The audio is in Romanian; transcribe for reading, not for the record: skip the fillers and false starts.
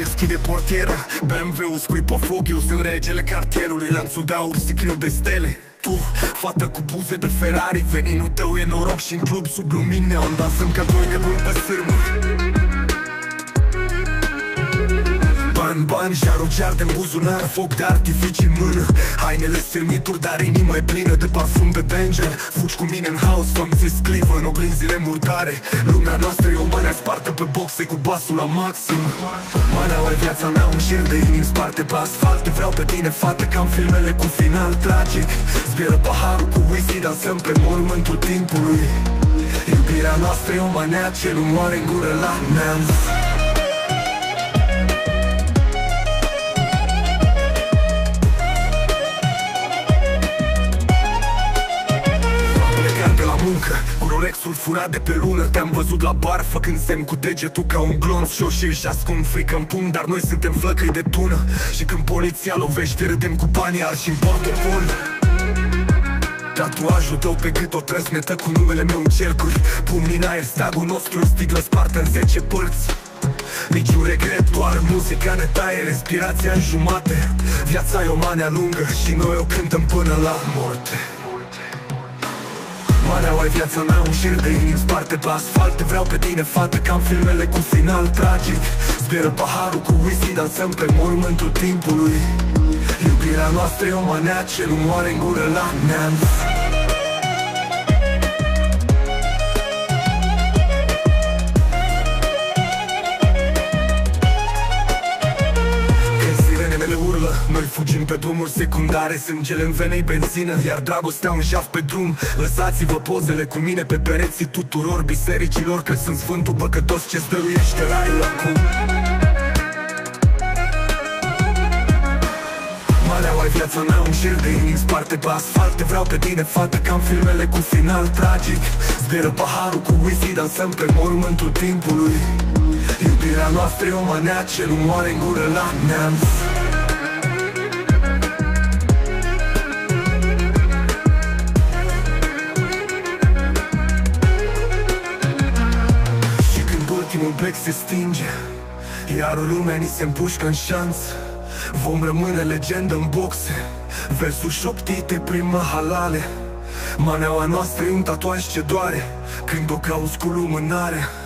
deschide portiera. BMW-ul scuipă foc, eu sunt regele cartierului. Lanțul de aur, sticliu de stele. Tu, fată cu buze de Ferrari, veninul tău e noroc și în club sub lumini neon. Dansăm ca doi nebuni pe sârmă. Bani, jarul în buzunar, foc de artificii în mână. Hainele sermituri, dar inima e plină de parfum de danger. Fugi cu mine în haos, somn-ți sclivă în oglinzile murdare. Lumea noastră e o manea spartă pe boxe cu basul la maxim. Manea e viața mea, un șir de inimi sparte pe asfalt. Te vreau pe tine, fată, ca în filmele cu final tragic. Zbieră paharul cu whisky, dansăm pe mormântul timpului. Iubirea noastră e o manea ce nu moare în gură la neam. Cu Rolexul furat de pe lună, te-am văzut la bar făcând semn cu degetul ca un glonț. Și își ascund frică în pumn, dar noi suntem flăcăi de tună. Și când poliția lovește, râdem cu banii arși în portofol. Tatuajul tău pe gât, o trăsnetă cu numele meu în cercuri. Pumnii în aer, steagul nostru, sticlă spartă în 10 părți. Niciun regret, doar muzica ne taie respirația în jumate. Viața e o manea lungă și noi o cântăm până la moarte. Maneaua e viața mea, un șir de inimi sparte pe asfalt. Te vreau pe tine, fată, ca în filmele cu final tragic. Zbieră paharul cu whisky, dansăm pe mormântul timpului. Iubirea noastră e o manea ce nu moare în gură la neamț. Noi fugim pe drumuri secundare, sângele în venei benzină, iar dragostea un jaf pe drum. Lăsați-vă pozele cu mine pe pereții tuturor bisericilor, că sunt sfântul păcătos ce-ți dăruiește raiul acum. Maleaua e viața mea, un șir de inimi sparte pe asfalt. Te vreau pe tine, fată, ca în filmele cu final tragic. Zbieră paharul cu whisky, dansăm pe mormântul timpului. Iubirea noastră e o manea ce nu moare în gură la neamț. Ultimul bec se stinge, iar o lumea ni se împușcă în șanț. Vom rămâne legendă în boxe, versuri șoptite prin mahalale. Maneaua noastră e un tatuaj ce doare când o cauți cu lumânare.